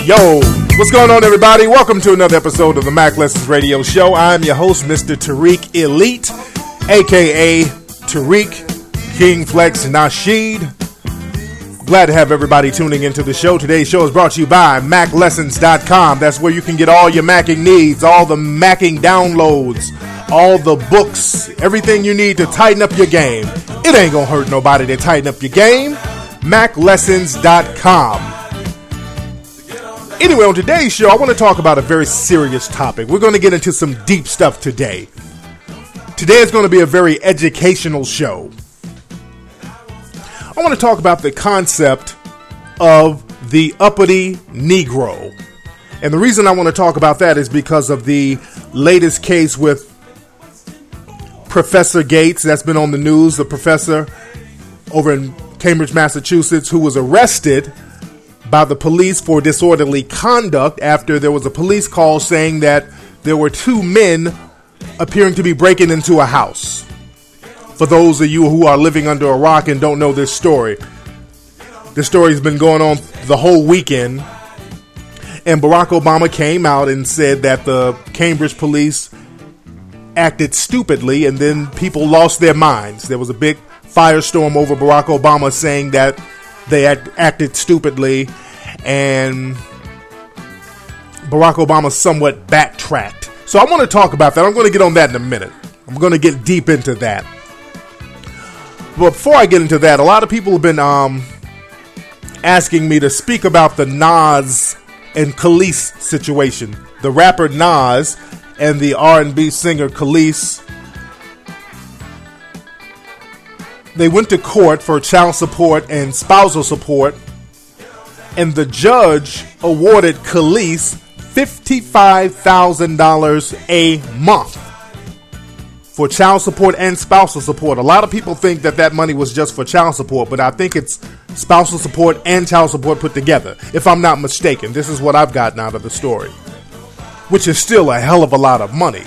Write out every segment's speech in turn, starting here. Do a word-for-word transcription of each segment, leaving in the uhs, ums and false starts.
Yo, what's going on, everybody? Welcome to another episode of the Mac Lessons Radio Show. I'm your host, Mister Tariq Elite, aka Tariq King Flex Nasheed. Glad to have everybody tuning into the show. Today's show is brought to you by Mac Lessons dot com. That's where you can get all your Macking needs, all the Macking downloads, all the books, everything you need to tighten up your game. It ain't gonna hurt nobody to tighten up your game. Mac Lessons dot com. Anyway, on today's show, I want to talk about a very serious topic. We're going to get into some deep stuff today. Today is going to be a very educational show. I want to talk about the concept of the uppity Negro. And the reason I want to talk about that is because of the latest case with Professor Gates that's been on the news, the professor over in Cambridge, Massachusetts, who was arrested by the police for disorderly conduct after there was a police call saying that there were two men appearing to be breaking into a house. For those of you who are living under a rock and don't know this story, this story has been going on the whole weekend, and Barack Obama came out and said that the Cambridge police acted stupidly, and then people lost their minds. There was a big firestorm over Barack Obama saying that they had acted stupidly, and Barack Obama somewhat backtracked. So I want to talk about that. I'm going to get on that in a minute. I'm going to get deep into that. But before I get into that, a lot of people have been um, asking me to speak about the Nas and Khalees situation. The rapper Nas and the R and B singer Khalees. They went to court for child support and spousal support, and the judge awarded Khalees fifty-five thousand dollars a month for child support and spousal support. A lot of people think that that money was just for child support, but I think it's spousal support and child support put together, if I'm not mistaken. This is what I've gotten out of the story, which is still a hell of a lot of money.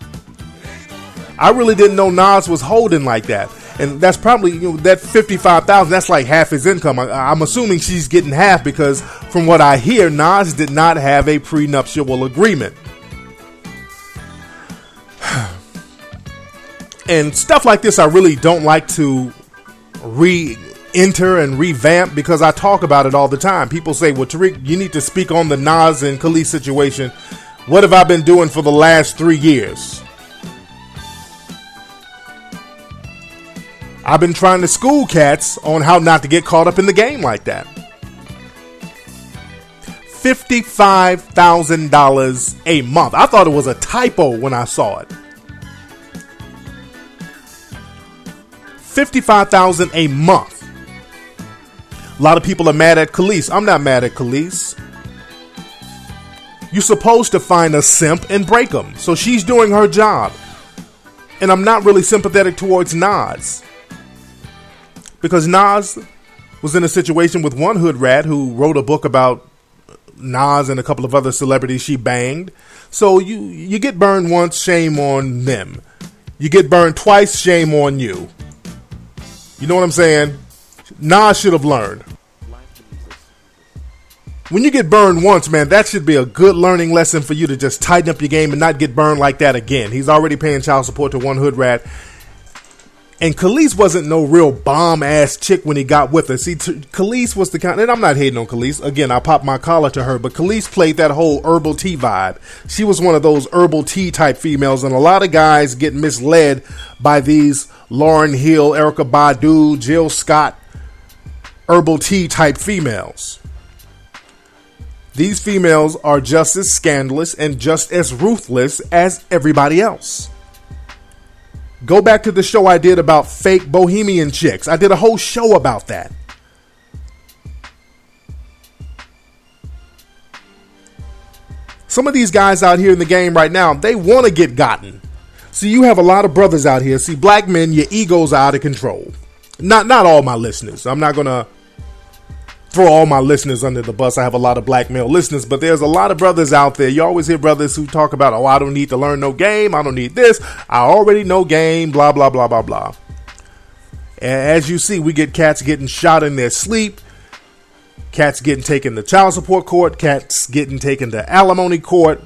I really didn't know Nas was holding like that. And that's probably, you know, that fifty-five thousand dollars, that's like half his income. I, I'm assuming she's getting half because from what I hear, Nas did not have a prenuptial agreement. And stuff like this I really don't like to re-enter and revamp because I talk about it all the time. People say, well, Tariq, you need to speak on the Nas and Khalees situation. What have I been doing for the last three years? I've been trying to school cats on how not to get caught up in the game like that. fifty-five thousand dollars a month. I thought it was a typo when I saw it. fifty-five thousand dollars a month. A lot of people are mad at Khalees. I'm not mad at Khalees. You're supposed to find a simp and break them. So she's doing her job. And I'm not really sympathetic towards Nas. Because Nas was in a situation with one hood rat who wrote a book about Nas and a couple of other celebrities she banged. So you, you get burned once, shame on them. You get burned twice, shame on you. You know what I'm saying? Nas should have learned. When you get burned once, man, that should be a good learning lesson for you to just tighten up your game and not get burned like that again. He's already paying child support to one hood rat. And Khalees wasn't no real bomb-ass chick when he got with her. See, t- Khalees was the kind... And I'm not hating on Khalees. Again, I popped my collar to her. But Khalees played that whole herbal tea vibe. She was one of those herbal tea type females. And a lot of guys get misled by these Lauryn Hill, Erykah Badu, Jill Scott herbal tea type females. These females are just as scandalous and just as ruthless as everybody else. Go back to the show I did about fake bohemian chicks. I did a whole show about that. Some of these guys out here in the game right now, they want to get gotten. See, you have a lot of brothers out here. See, black men, your egos are out of control. Not, not all my listeners. I'm not going to throw all my listeners under the bus. I have a lot of black male listeners, but there's a lot of brothers out there. You always hear brothers who talk about, oh, I don't need to learn no game. I don't need this. I already know game, blah, blah, blah, blah, blah. And as you see, we get cats getting shot in their sleep. Cats getting taken to child support court. Cats getting taken to alimony court.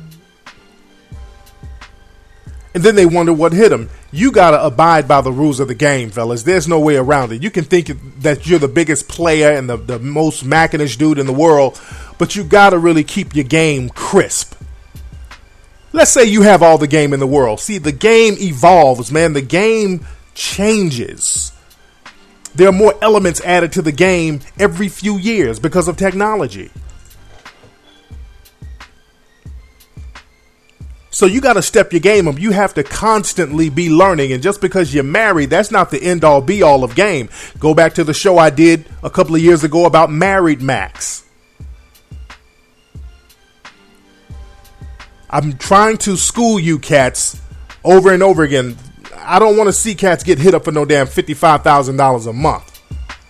And then they wonder what hit them. You got to abide by the rules of the game, fellas. There's no way around it. You can think that you're the biggest player and the, the most Mackinish dude in the world, but you got to really keep your game crisp. Let's say you have all the game in the world. See, the game evolves, man. The game changes. There are more elements added to the game every few years because of technology. So you got to step your game up. You have to constantly be learning. And just because you're married, that's not the end all be all of game. Go back to the show I did a couple of years ago about Married Max. I'm trying to school you cats over and over again. I don't want to see cats get hit up for no damn fifty-five thousand dollars a month.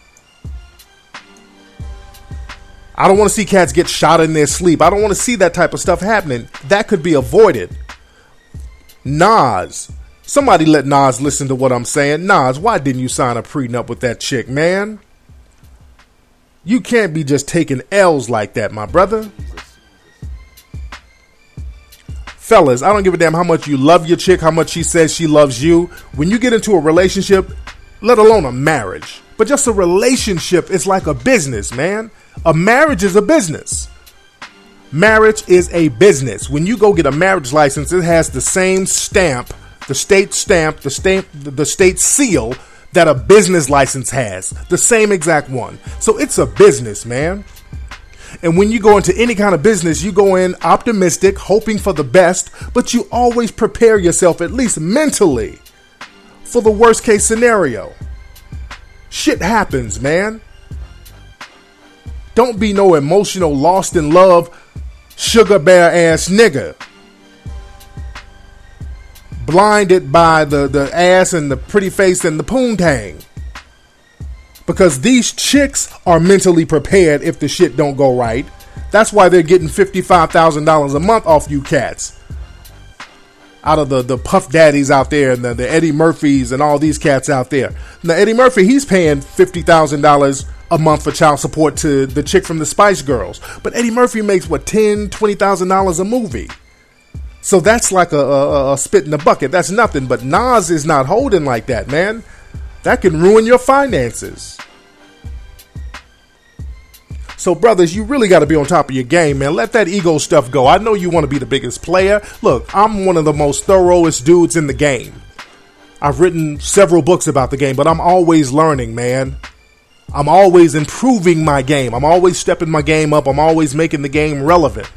I don't want to see cats get shot in their sleep. I don't want to see that type of stuff happening. That could be avoided. Nas. Somebody let Nas listen to what I'm saying. Nas, why didn't you sign a prenup with that chick, man? You can't be just taking L's like that, my brother. Fellas, I don't give a damn how much you love your chick, how much she says she loves you. When you get into a relationship, let alone a marriage, but just a relationship is like a business, man. A marriage is a business. Marriage is a business. When you go get a marriage license, it has the same stamp, the state stamp, the stamp, the state seal that a business license has. The same exact one. So it's a business, man. And when you go into any kind of business, you go in optimistic, hoping for the best, but you always prepare yourself, at least mentally, for the worst case scenario. Shit happens, man. Don't be no emotional, lost in love, sugar bear ass nigga. Blinded by the, the ass and the pretty face and the poontang. Because these chicks are mentally prepared if the shit don't go right. That's why they're getting fifty-five thousand dollars a month off you cats. Out of the, the Puff Daddies out there and the, the Eddie Murphys and all these cats out there. Now, Eddie Murphy, he's paying fifty thousand dollars a month for child support to the chick from the Spice Girls. But Eddie Murphy makes, what, ten thousand dollars, twenty thousand dollars a movie. So that's like a, a, a spit in the bucket. That's nothing. But Nas is not holding like that, man. That can ruin your finances. So, brothers, you really got to be on top of your game, man. Let that ego stuff go. I know you want to be the biggest player. Look, I'm one of the most thoroughest dudes in the game. I've written several books about the game, but I'm always learning, man. I'm always improving my game. I'm always stepping my game up. I'm always making the game relevant.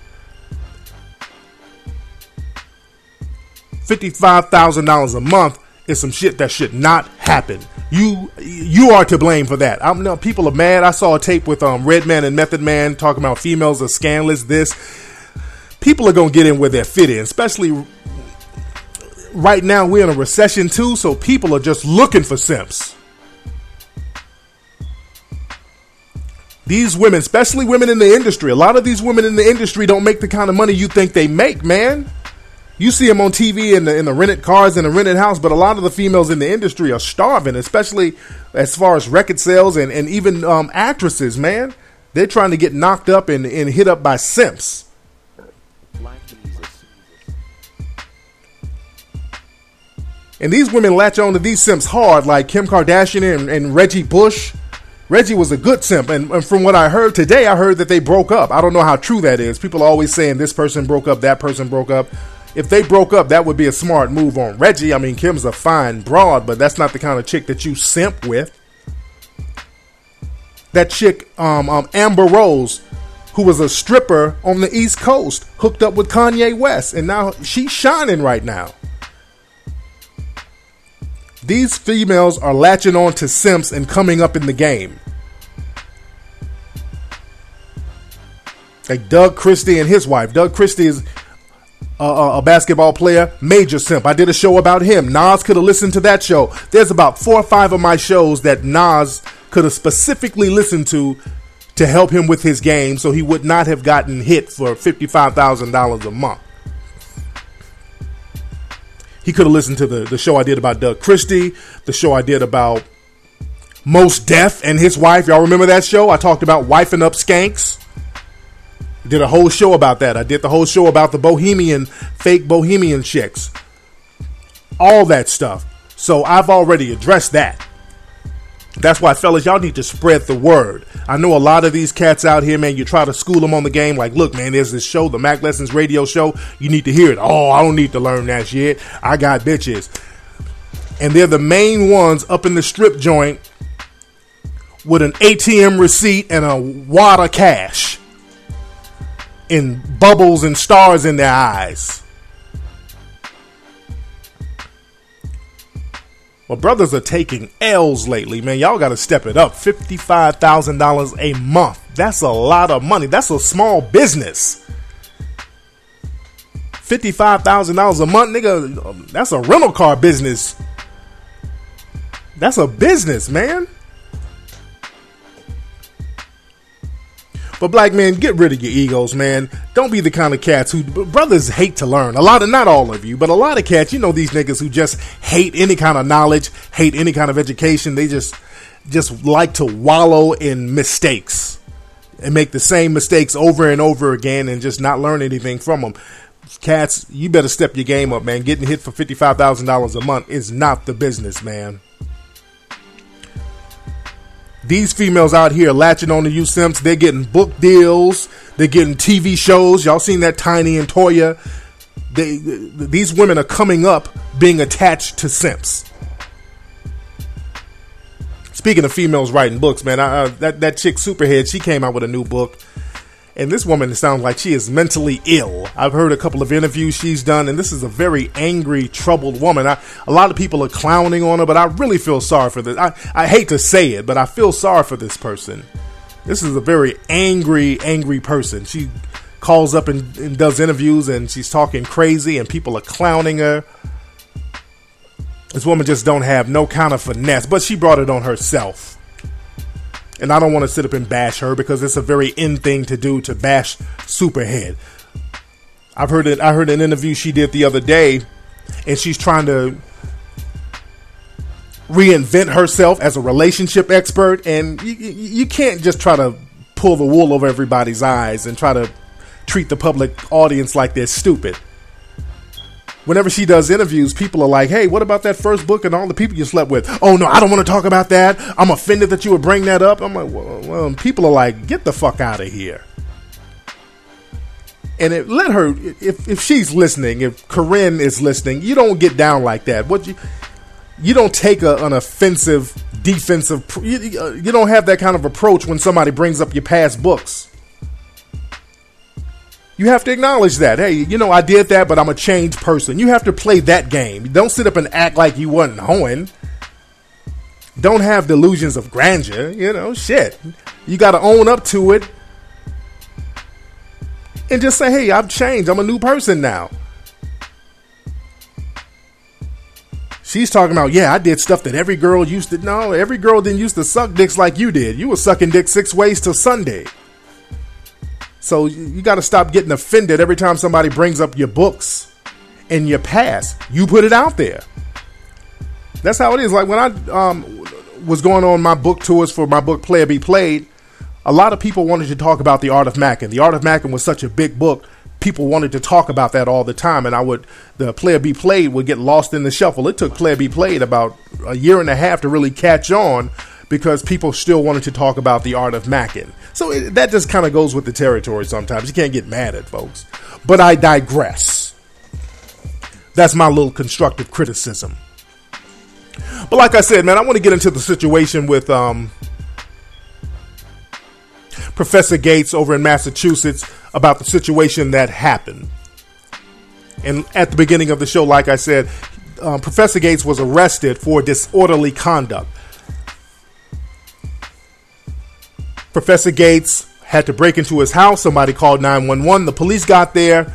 fifty-five thousand dollars a month is some shit that should not happen. You you are to blame for that. I'm no people are mad. I saw a tape with um Redman and Method Man talking about females are scandalous. This people are gonna get in where they're fit in, especially right now. We're in a recession too, so people are just looking for simps. These women, especially women in the industry, a lot of these women in the industry don't make the kind of money you think they make, man. You see them on T V in the, in the rented cars and the rented house, but a lot of the females in the industry are starving, especially as far as record sales and, and even um, actresses, man. They're trying to get knocked up and, and hit up by simps. And these women latch on to these simps hard, like Kim Kardashian and, and Reggie Bush. Reggie was a good simp, and, and from what I heard today, I heard that they broke up. I don't know how true that is. People are always saying this person broke up, that person broke up. If they broke up, that would be a smart move on Reggie. I mean, Kim's a fine broad, but that's not the kind of chick that you simp with. That chick, um, um, Amber Rose, who was a stripper on the East Coast, hooked up with Kanye West, and now she's shining right now. These females are latching on to simps and coming up in the game. Like Doug Christie and his wife. Doug Christie is a, a basketball player, major simp. I did a show about him. Nas could have listened to that show. There's about four or five of my shows that Nas could have specifically listened to to help him with his game so he would not have gotten hit for fifty-five thousand dollars a month. He could have listened to the, the show I did about Doug Christie, the show I did about Mos Def and his wife. Y'all remember that show? I talked about wifing up skanks. Did a whole show about that. I did the whole show about the bohemian, fake bohemian chicks. All that stuff. So I've already addressed that. That's why, fellas, y'all need to spread the word. I know a lot of these cats out here, man, you try to school them on the game. Like, look, man, there's this show, the Mac Lessons radio show. You need to hear it. Oh, I don't need to learn that shit. I got bitches. And they're the main ones up in the strip joint with an A T M receipt and a wad of cash and bubbles and stars in their eyes. Well, brothers are taking L's lately, man. Y'all got to step it up. fifty-five thousand dollars a month. That's a lot of money. That's a small business. fifty-five thousand dollars a month, nigga, that's a rental car business. That's a business, man. But black men, get rid of your egos, man. Don't be the kind of cats who, brothers hate to learn. A lot of, not all of you, but a lot of cats, you know, these niggas who just hate any kind of knowledge, hate any kind of education. They just, just like to wallow in mistakes and make the same mistakes over and over again and just not learn anything from them. Cats, you better step your game up, man. Getting hit for fifty-five thousand dollars a month is not the business, man. These females out here latching on to you simps. They're getting book deals. They're getting T V shows. Y'all seen that Tiny and Toya? They, these women are coming up being attached to simps. Speaking of females writing books, man, I, uh, that, that chick Superhead, she came out with a new book. And this woman sounds like she is mentally ill. I've heard a couple of interviews she's done, and this is a very angry, troubled woman. I, a lot of people are clowning on her, but I really feel sorry for this. I, I hate to say it, but I feel sorry for this person. This is a very angry, angry person. She calls up and, and does interviews, and she's talking crazy, and people are clowning her. This woman just don't have no kind of finesse, but she brought it on herself. And I don't want to sit up and bash her because it's a very in thing to do, to bash Superhead. I've heard it. I heard an interview she did the other day, and she's trying to reinvent herself as a relationship expert. And you, you can't just try to pull the wool over everybody's eyes and try to treat the public audience like they're stupid. Whenever she does interviews, people are like, hey, what about that first book and all the people you slept with? Oh, no, I don't want to talk about that. I'm offended that you would bring that up. I'm like, well, well people are like, get the fuck out of here. And it, let her, if, if she's listening, if Corinne is listening, you don't get down like that. What you you don't take a, an offensive, defensive, you, you don't have that kind of approach when somebody brings up your past books. You have to acknowledge that. Hey, you know, I did that, but I'm a changed person. You have to play that game. Don't sit up and act like you wasn't hoeing. Don't have delusions of grandeur. You know, shit. You got to own up to it. And just say, hey, I've changed. I'm a new person now. She's talking about, yeah, I did stuff that every girl used to. No, every girl didn't used to suck dicks like you did. You were sucking dick six ways till Sunday. So you got to stop getting offended every time somebody brings up your books and your past. You put it out there. That's how it is. Like when I um, was going on my book tours for my book Player Be Played, a lot of people wanted to talk about The Art of Mackin. The Art of Mackin was such a big book. People wanted to talk about that all the time. And I would, the Player Be Played would get lost in the shuffle. It took Player Be Played about a year and a half to really catch on because people still wanted to talk about The Art of Mackin. So it, that just kind of goes with the territory sometimes. You can't get mad at folks. But I digress. That's my little constructive criticism. But like I said, man, I want to get into the situation with um, Professor Gates over in Massachusetts about the situation that happened. And at the beginning of the show, like I said, um, Professor Gates was arrested for disorderly conduct. Professor Gates had to break into his house. Somebody called nine one one. The police got there.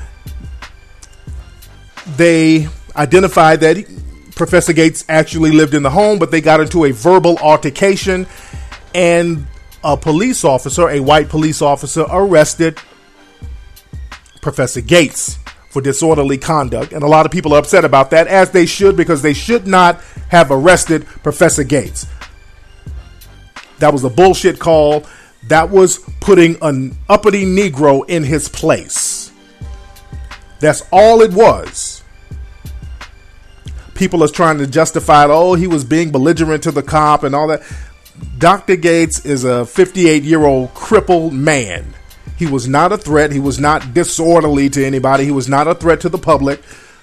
They identified that he, Professor Gates actually lived in the home, but they got into a verbal altercation, and a police officer, a white police officer, arrested Professor Gates for disorderly conduct. And a lot of people are upset about that, as they should, because they should not have arrested Professor Gates. That was a bullshit call. That was putting an uppity Negro in his place. That's all it was. People are trying to justify it. Oh, he was being belligerent to the cop and all that. Doctor Gates is a fifty-eight-year-old crippled man. He was not a threat. He was not disorderly to anybody. He was not a threat to the public.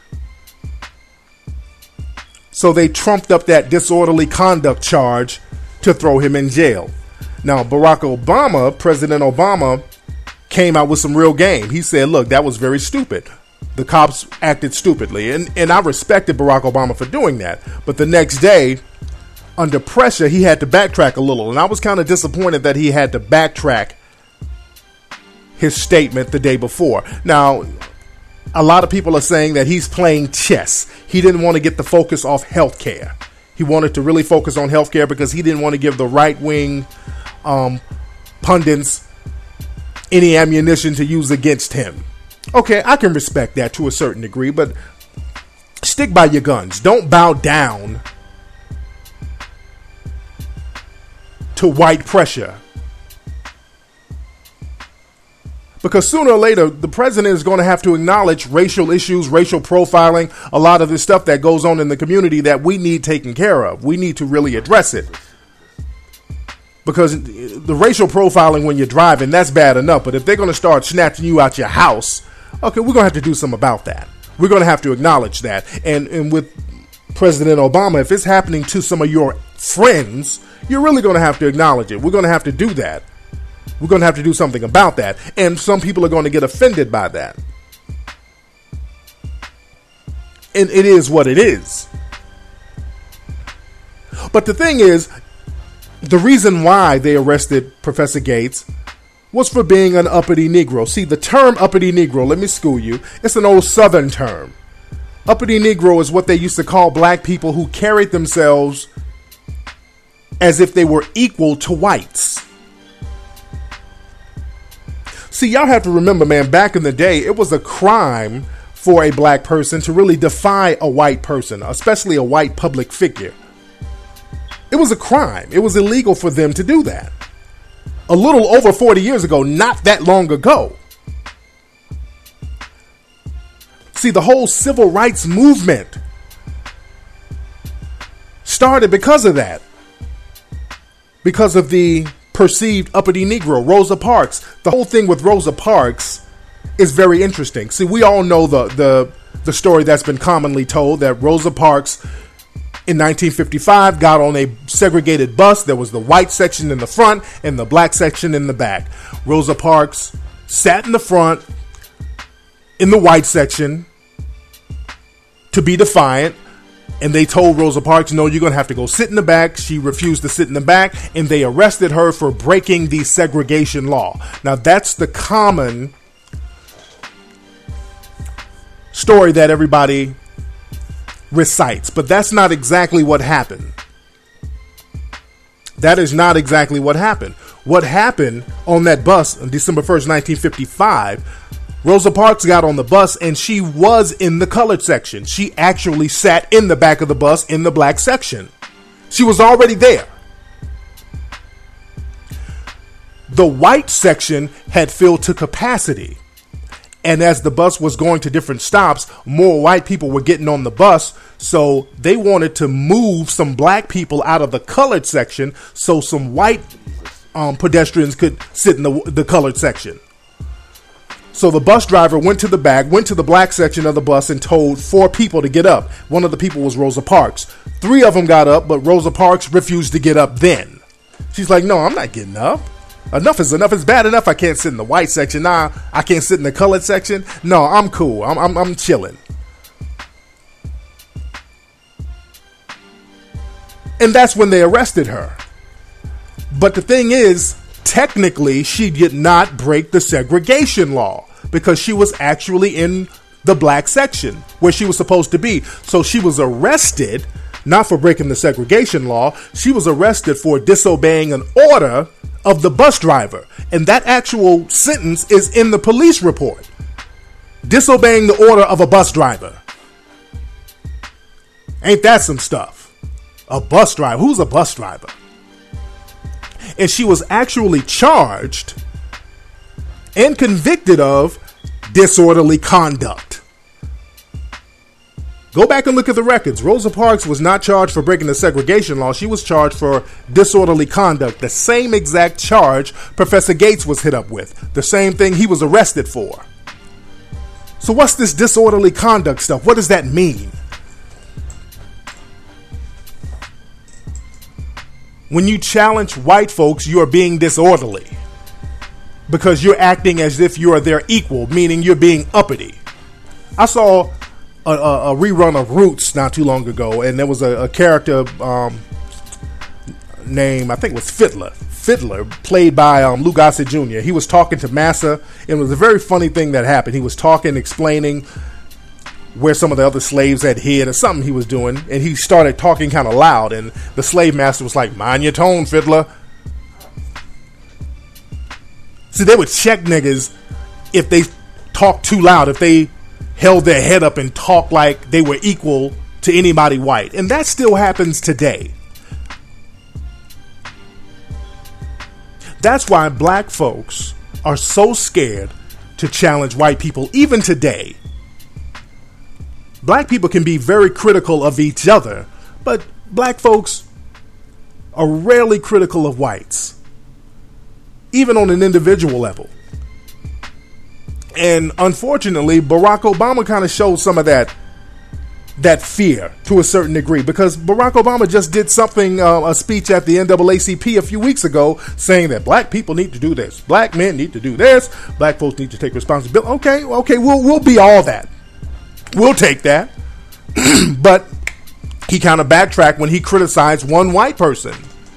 So they trumped up that disorderly conduct charge to throw him in jail. Now, Barack Obama, President Obama, came out with some real game. He said, look, that was very stupid. The cops acted stupidly. And, and I respected Barack Obama for doing that. But the next day, under pressure, he had to backtrack a little. And I was kind of disappointed that he had to backtrack his statement the day before. Now, a lot of people are saying that he's playing chess. He didn't want to get the focus off healthcare. He wanted to really focus on healthcare because he didn't want to give the right-wing um, pundits any ammunition to use against him. Okay, I can respect that to a certain degree, but stick by your guns. Don't bow down to white pressure. Because sooner or later, the president is going to have to acknowledge racial issues, racial profiling, a lot of this stuff that goes on in the community that we need taken care of. We need to really address it. Because the racial profiling when you're driving, that's bad enough. But if they're going to start snatching you out your house, okay, we're going to have to do something about that. We're going to have to acknowledge that. And, and with President Obama, if it's happening to some of your friends, you're really going to have to acknowledge it. We're going to have to do that. We're going to have to do something about that. And some people are going to get offended by that. And it is what it is. But the thing is, the reason why they arrested Professor Gates was for being an uppity Negro. See, the term uppity Negro, let me school you, it's an old Southern term. Uppity Negro is what they used to call black people who carried themselves as if they were equal to whites. See, y'all have to remember, man, back in the day, it was a crime for a black person to really defy a white person, especially a white public figure. It was a crime. It was illegal for them to do that. A little over forty years ago, not that long ago. See, the whole civil rights movement started because of that. Because of the perceived uppity Negro, Rosa Parks. The whole thing with Rosa Parks is very interesting. See, we all know the the the story that's been commonly told, that Rosa Parks in nineteen fifty-five got on a segregated bus. There was the white section in the front and the black section in the back. Rosa Parks sat in the front in the white section to be defiant. And they told Rosa Parks, no, you're going to have to go sit in the back. She refused to sit in the back, and they arrested her for breaking the segregation law. Now, that's the common story that everybody recites, but that's not exactly what happened. That is not exactly what happened. What happened on that bus on December first, nineteen fifty-five, Rosa Parks got on the bus and she was in the colored section. She actually sat in the back of the bus in the black section. She was already there. The white section had filled to capacity. And as the bus was going to different stops, more white people were getting on the bus. So they wanted to move some black people out of the colored section so some white um, pedestrians could sit in the, the colored section. So the bus driver went to the back, went to the black section of the bus and told four people to get up. One of the people was Rosa Parks. Three of them got up, but Rosa Parks refused to get up then. She's like, no, I'm not getting up. Enough is enough. It's bad enough I can't sit in the white section. Nah, I can't sit in the colored section. No, I'm cool. I'm, I'm, I'm chilling. And that's when they arrested her. But the thing is, technically, she did not break the segregation law because she was actually in the black section where she was supposed to be. So she was arrested, not for breaking the segregation law. She was arrested for disobeying an order of the bus driver. And that actual sentence is in the police report. Disobeying the order of a bus driver. Ain't that some stuff? A bus driver? Who's a bus driver? And she was actually charged and convicted of disorderly conduct. Go back and look at the records. Rosa Parks was not charged for breaking the segregation law. She was charged for disorderly conduct. The same exact charge Professor Gates was hit up with. The same thing he was arrested for. So what's this disorderly conduct stuff? What does that mean? When you challenge white folks, you are being disorderly because you're acting as if you are their equal, meaning you're being uppity. I saw A, a, a rerun of Roots not too long ago, and there was a, a character um, named, I think it was Fiddler. Fiddler, played by um, Lou Gossett Junior He was talking to Massa, and it was a very funny thing that happened. He was talking, explaining where some of the other slaves had hid or something he was doing, and he started talking kind of loud, and the slave master was like, "Mind your tone, Fiddler." See, they would check niggas if they talked too loud, if they held their head up and talked like they were equal to anybody white. And that still happens today. That's why black folks are so scared to challenge white people, even today. Black people can be very critical of each other, but black folks are rarely critical of whites, even on an individual level. And unfortunately, Barack Obama kind of showed some of that that fear to a certain degree, because Barack Obama just did something, uh, a speech at the N double A C P a few weeks ago saying that black people need to do this, black men need to do this, black folks need to take responsibility. Okay, okay, we'll we'll be all that. We'll take that. But he kind of backtracked when he criticized one white person.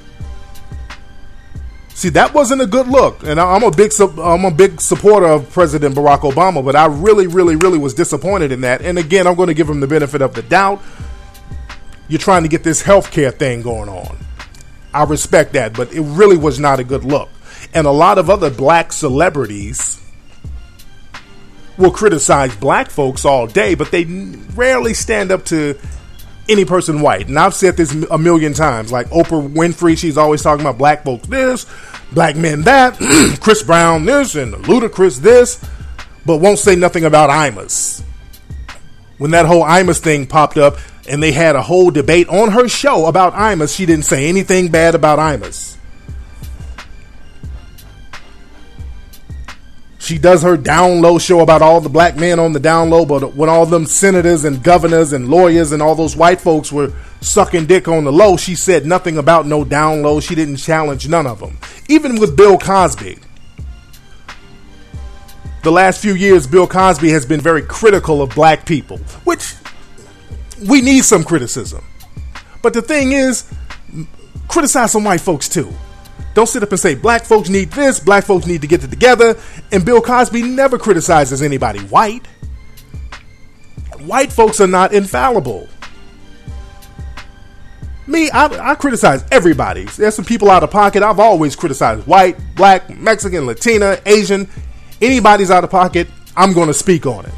See, that wasn't a good look, and I'm a big I'm a big supporter of President Barack Obama, but I really, really, really was disappointed in that. And again, I'm going to give him the benefit of the doubt. You're trying to get this healthcare thing going on. I respect that, but it really was not a good look. And a lot of other black celebrities will criticize black folks all day, but they rarely stand up to any person white. And I've said this a million times, like Oprah Winfrey, she's always talking about black folks this, black men that, Chris Brown this, and Ludacris this, but won't say nothing about Imus. When that whole Imus thing popped up and they had a whole debate on her show about Imus, she didn't say anything bad about Imus. She does her down low show about all the black men on the down low, but when all them senators and governors and lawyers and all those white folks were sucking dick on the low, she said nothing about no down low. She didn't challenge none of them. Even with Bill Cosby. The last few years, Bill Cosby has been very critical of black people, which we need some criticism. But the thing is, criticize some white folks too. Don't sit up and say black folks need this, black folks need to get it together. And Bill Cosby never criticizes anybody white. White folks are not infallible. Me, I, I criticize everybody. There's some people out of pocket. I've always criticized white, black, Mexican, Latina, Asian. Anybody's out of pocket, I'm going to speak on it.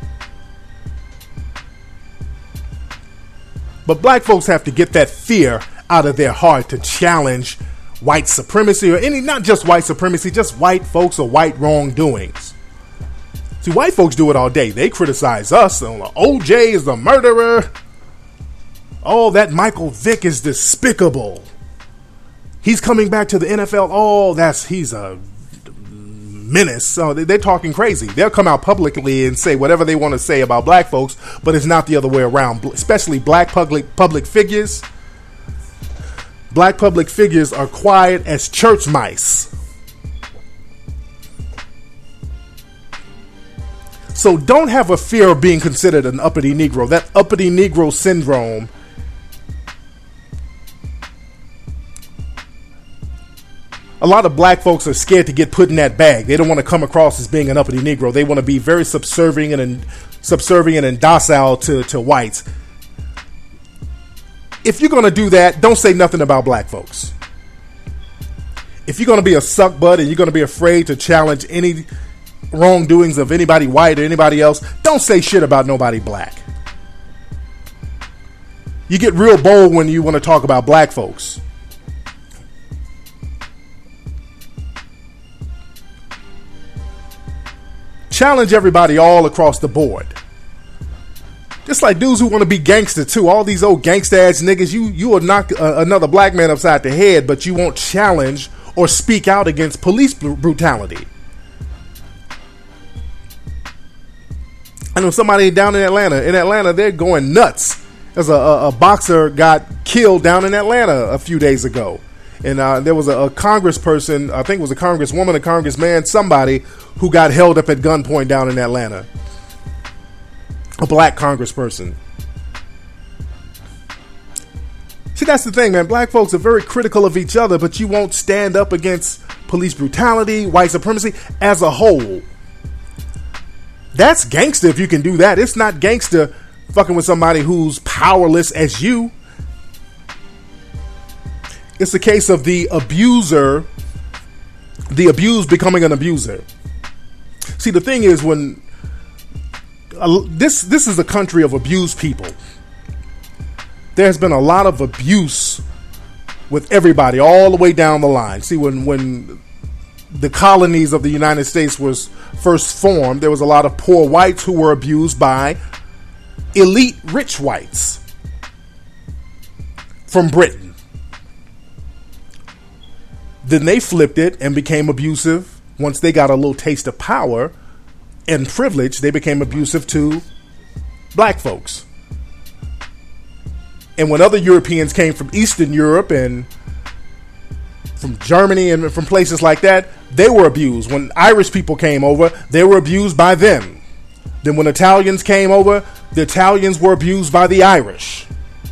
But black folks have to get that fear out of their heart to challenge white supremacy, or any, not just white supremacy, just white folks or white wrongdoings. See, white folks do it all day. They criticize us. O J is the murderer. Oh, that Michael Vick is despicable. He's coming back to the N F L. Oh, that's he's a menace. So they're talking crazy. They'll come out publicly and say whatever they want to say about black folks, but it's not the other way around. Especially black public public figures. Black public figures are quiet as church mice. So don't have a fear of being considered an uppity Negro. That uppity Negro syndrome a lot of black folks are scared to get put in that bag. They don't want to come across as being an uppity Negro. They want to be very subservient and subservient and docile to, to whites. If you're going to do that, don't say nothing about black folks. If you're going to be a suck butt and you're going to be afraid to challenge any wrongdoings of anybody white or anybody else, don't say shit about nobody black. You get real bold when you want to talk about black folks. challenge everybody all across the board. Just like dudes who want to be gangster too. All these old gangster ass niggas, you you will knock uh, another black man upside the head, but you won't challenge or speak out against police br- brutality. I know somebody down in Atlanta. In Atlanta, they're going nuts. There's a, a, a boxer got killed down in Atlanta a few days ago. And uh, there was a, a congressperson, I think it was a congresswoman, a congressman, somebody who got held up at gunpoint down in Atlanta. A black congressperson. See, that's the thing, man. Black folks are very critical of each other, but you won't stand up against police brutality, white supremacy as a whole. That's gangster if you can do that. It's not gangster fucking with somebody who's powerless as you. It's the case of the abuser, the abused becoming an abuser. See, the thing is, when uh, this this is a country of abused people. There's been a lot of abuse with everybody all the way down the line. See, when when the colonies of the United States was first formed, there was a lot of poor whites who were abused by elite rich whites from Britain. Then they flipped it and became abusive. Once they got a little taste of power and privilege, they became abusive to black folks. And when other Europeans came from Eastern Europe and from Germany and from places like that, they were abused. When Irish people came over, they were abused by them. Then when Italians came over, the Italians were abused by the Irish.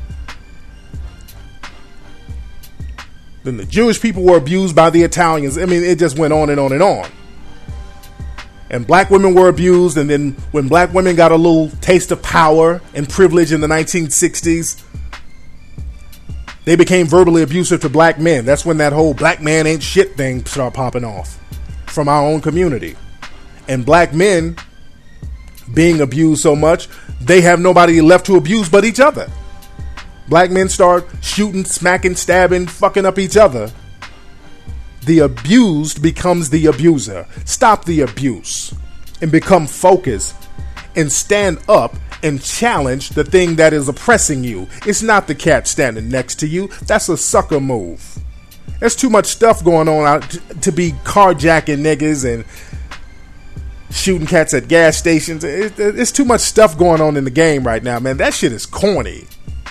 Then the Jewish people were abused by the Italians. I mean, it just went on and on and on. And black women were abused. And then when black women got a little taste of power and privilege in the nineteen sixties, they became verbally abusive to black men. That's when that whole black man ain't shit thing started popping off from our own community. And black men being abused so much, they have nobody left to abuse but each other. Black men start shooting, smacking, stabbing, fucking up each other. The abused becomes the abuser. Stop the abuse and become focused and stand up and challenge the thing that is oppressing you. It's not the cat standing next to you. That's a sucker move. There's too much stuff going on out to, to be carjacking niggas and shooting cats at gas stations. It, it, it's too much stuff going on in the game right now, man. That shit is corny.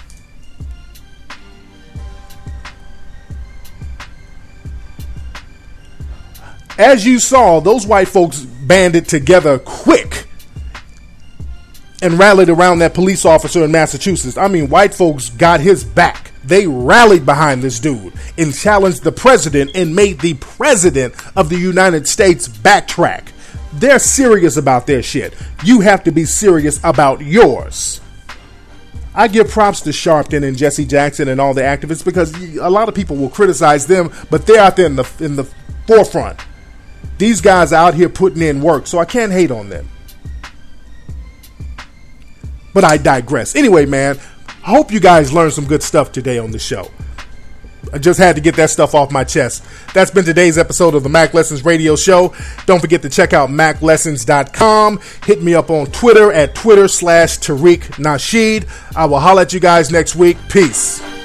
As you saw, those white folks banded together quick and rallied around that police officer in Massachusetts. I mean, white folks got his back. They rallied behind this dude and challenged the president and made the president of the United States backtrack. They're serious about their shit. You have to be serious about yours. I give props to Sharpton and Jesse Jackson and all the activists, because a lot of people will criticize them, but they're out there in the in the forefront. These guys are out here putting in work, so I can't hate on them. But I digress. Anyway, man, I hope you guys learned some good stuff today on the show. I just had to get that stuff off my chest. That's been today's episode of the Mac Lessons Radio Show. Don't forget to check out mac lessons dot com. Hit me up on Twitter at Twitter slash Tariq Nasheed. I will holler at you guys next week. Peace.